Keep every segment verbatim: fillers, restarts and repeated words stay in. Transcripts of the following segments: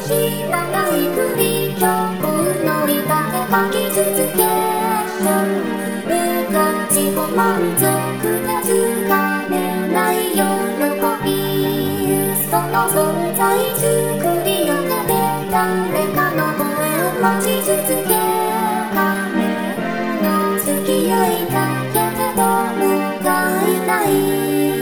し長い首今日乗り立て書き続け無自己満足でつかめない喜びその存在作り上げて誰かの声を待ち続け仮面の付き合いだけでどうかいない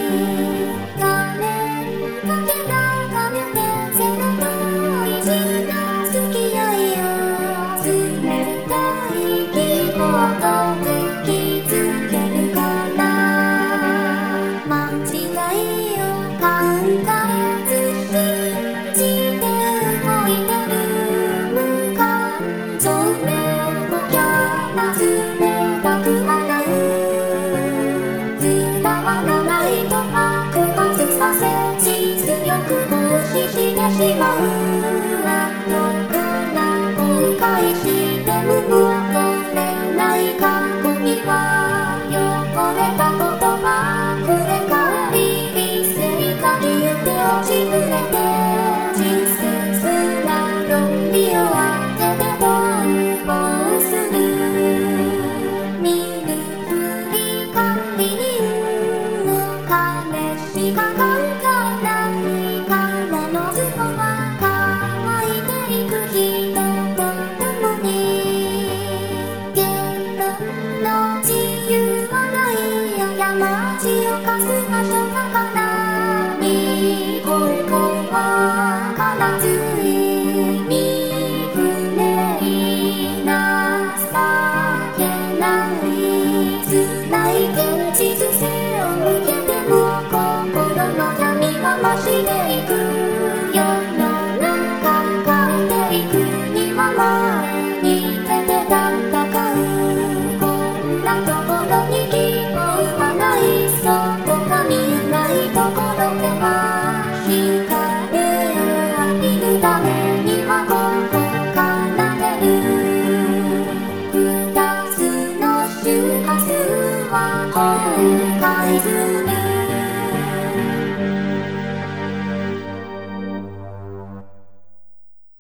しまう後から後悔しても戻れない過去には汚れた言葉くれ返り一斉かきて落ちぶれて人生すら論理を当ててどうする見るふり管理人の彼氏が考えないからのズボンは乾いていく人と共に言論の自由はない過ちを犯す場所だから日本語は必ず